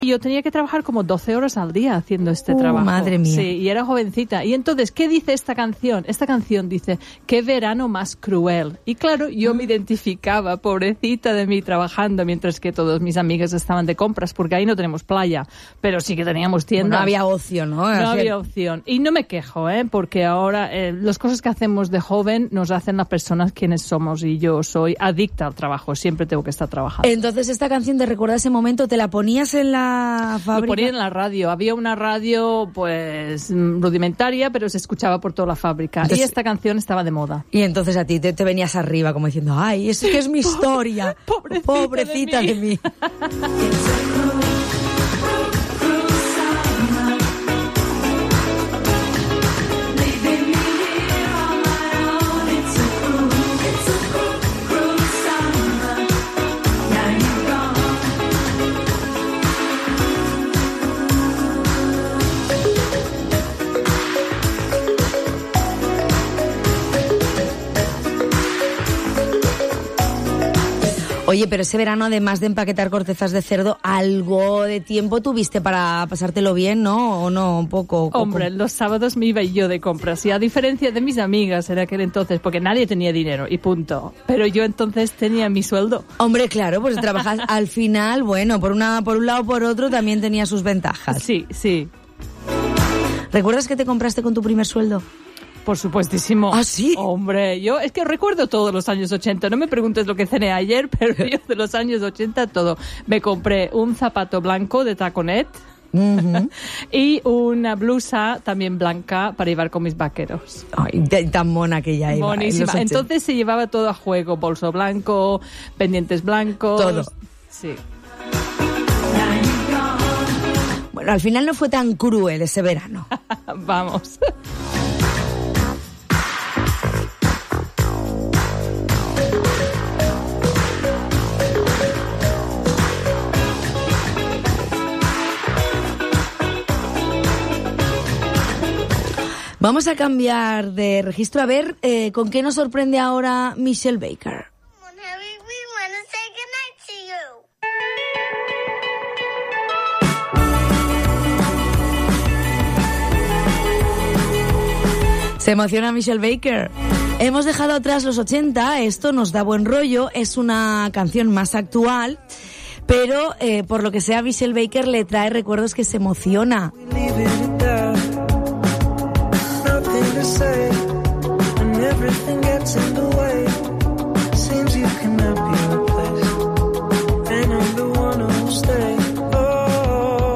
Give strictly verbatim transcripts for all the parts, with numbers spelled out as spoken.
Yo tenía que trabajar como doce horas al día haciendo este uh, trabajo. Madre mía. Sí, y era jovencita. Y entonces, ¿qué dice esta canción? Esta canción dice, qué verano más cruel. Y claro, yo me identificaba, pobrecita de mí, trabajando, mientras que todos mis amigas estaban de compras, porque ahí no tenemos playa, pero sí que teníamos tiendas. Bueno, no había opción, ¿no? No hacer... había opción. Y no me quejo, ¿eh? Porque ahora eh, las cosas que hacemos de joven nos hacen las personas quienes somos. Y yo soy adicta al trabajo. Siempre tengo que estar trabajando. Entonces, esta canción te recuerda ese momento, ¿te la ponías en la fábrica? Lo ponía en la radio. Había una radio, pues, rudimentaria, pero se escuchaba por toda la fábrica. Entonces, y esta canción estaba de moda. Y entonces a ti te, te venías arriba como diciendo, ay, es que es mi historia. Pobrecita, Pobrecita de mí. De mí. Oye, pero ese verano, además de empaquetar cortezas de cerdo, algo de tiempo tuviste para pasártelo bien, ¿no? ¿O no? Un poco. Hombre, poco. los sábados me iba yo de compras. Y a diferencia de mis amigas en aquel entonces, porque nadie tenía dinero y punto. Pero yo entonces tenía mi sueldo. Hombre, claro, pues trabajas al final, bueno, por una, por un lado o por otro también tenía sus ventajas. Sí, sí. ¿Recuerdas que te compraste con tu primer sueldo? Por supuestísimo. ¿Ah, sí? Hombre, yo es que recuerdo todos los años ochenta. No me preguntes lo que cené ayer, pero yo de los años ochenta todo. Me compré un zapato blanco de taconet uh-huh. y una blusa también blanca para llevar con mis vaqueros. Ay, tan mona que ya iba. Monísima. En Entonces se llevaba todo a juego. Bolso blanco, pendientes blancos. Todo. Sí. Bueno, al final no fue tan cruel ese verano. Vamos. Vamos a cambiar de registro. A ver, eh, ¿con qué nos sorprende ahora Michelle Baker? Se emociona Michelle Baker. Hemos dejado atrás los ochenta, esto nos da buen rollo, es una canción más actual, pero eh, por lo que sea Michelle Baker le trae recuerdos que se emociona. To say, and everything gets in the way. Seems you cannot be replaced, and I'm the one who'll stay. Oh,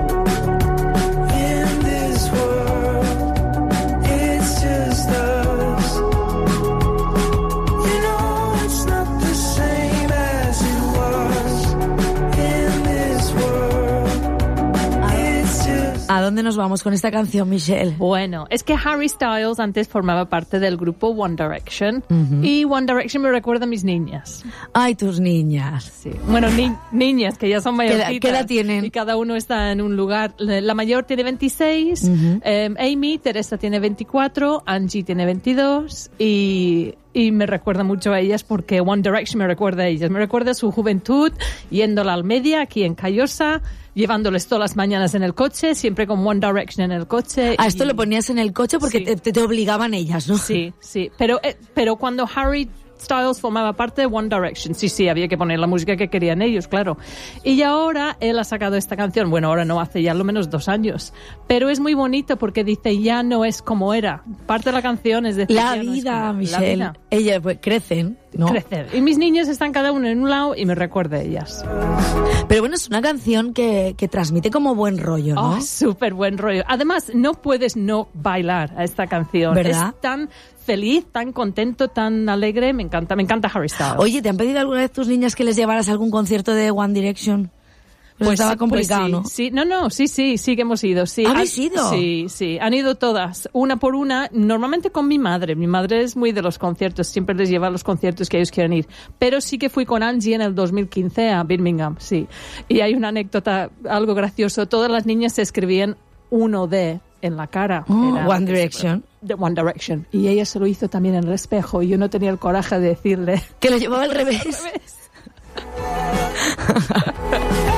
in this world, it's just us. You know it's not the same as it was. In this world, it's just. ¿A dónde nos vamos con esta canción, Michelle? Bueno, es que Harry Styles antes formaba parte del grupo One Direction uh-huh. y One Direction me recuerda a mis niñas. Ay, tus niñas. Sí. Bueno, ni- niñas que ya son mayorcitas. ¿Qué, ¿Qué edad tienen? Y cada uno está en un lugar. La mayor tiene veintiséis, uh-huh. eh, Amy, Teresa tiene veinticuatro, Angie tiene veintidós y... Y me recuerda mucho a ellas porque One Direction me recuerda a ellas. Me recuerda a su juventud, yendo a la Almedia, aquí en Callosa, llevándoles todas las mañanas en el coche, siempre con One Direction en el coche. Ah, esto y... lo ponías en el coche porque sí. te, te obligaban ellas, ¿no? Sí, sí. Pero, eh, pero cuando Harry Styles formaba parte de One Direction, sí, sí, había que poner la música que querían ellos, claro. Y ahora él ha sacado esta canción, bueno, ahora no, hace ya lo menos dos años, pero es muy bonito porque dice, ya no es como era. Parte de la canción es decir, la ya vida, no es como, Michelle, la vida. Ellas pues, crecen, ¿no? Crecer. Y mis niños están cada uno en un lado y me recuerda a ellas. Pero bueno, es una canción que, que transmite como buen rollo, ¿no? Oh, súper buen rollo. Además, no puedes no bailar a esta canción. ¿Verdad? Es tan feliz, tan contento, tan alegre. Me encanta, me encanta Harry Styles. Oye, ¿te han pedido alguna vez tus niñas que les llevaras a algún concierto de One Direction? Pues, pues estaba complicado, pues sí, ¿no? Sí, no, no, sí, sí, sí que hemos ido. Sí. ¿Habéis ido? Sí, sí, han ido todas, una por una, normalmente con mi madre. Mi madre es muy de los conciertos, siempre les lleva a los conciertos que ellos quieren ir. Pero sí que fui con Angie en el dos mil quince a Birmingham, sí. Y hay una anécdota, algo gracioso. Todas las niñas se escribían uno de en la cara. Oh, Era, One Direction. De One Direction. Y ella se lo hizo también en el espejo y yo no tenía el coraje de decirle... Que lo llevaba al revés. Al revés.